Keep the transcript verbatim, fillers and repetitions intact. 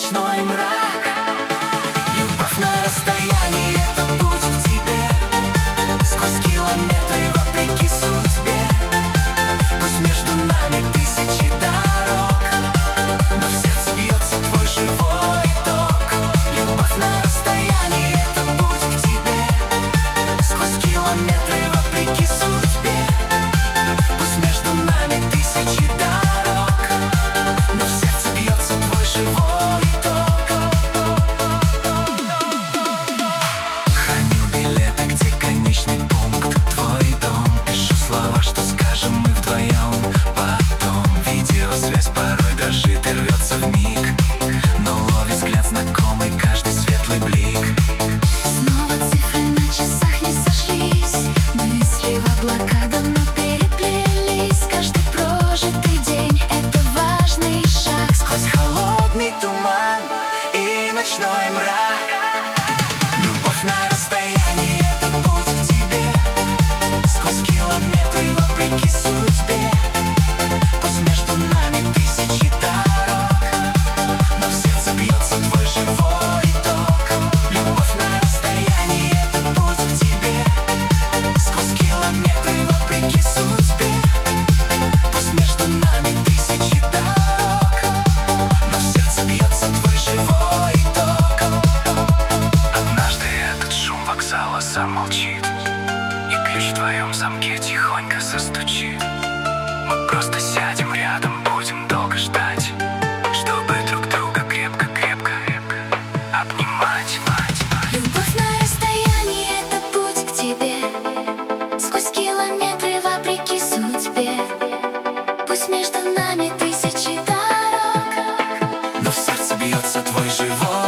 ночной мрак. Любовь на расстоянии — это путь к тебе, сквозь километры вопреки судьбе. Пусть между нами тысячи дорог, но в сердце бьется твой живой ток. Любовь на расстоянии — это путь к тебе, сквозь километры вопреки судьбе. Пусть между нами тысячи дорог, но в сердце бьется твой живой ток. Храню билеты, где конечный пункт твой дом. Пишу слова, что скажем мы вдвоем потом. Видеосвязь порой дрожит и рвется вмиг, но ловит взгляд знакомый каждый светлый блик. Снова цифры на часах не сошлись, мысли в облака давно переплелись. Каждый прожитый день — это важный шаг Сквозь холодный туман и ночной мрак. Любовь на расстоянии — это путь к тебе, сквозь километры вопреки судьбе. Пусть между нами тысячи дорог, но в сердце бьется твой живой ток. Любовь на расстоянии — это путь к тебе, сквозь километры вопреки судьбе. Пусть между нами тысячи дорог, но в сердце бьется твой живой ток. Однажды этот шум вокзала замолчит, и ключ в твоем замке тихонько застучит. Мы просто сядем рядом, будем долго ждать, чтобы друг друга крепко-крепко обнимать. Любовь на расстоянии — это путь к тебе, сквозь километры вопреки судьбе. Пусть между нами тысячи дорог, Но в сердце бьется твой живой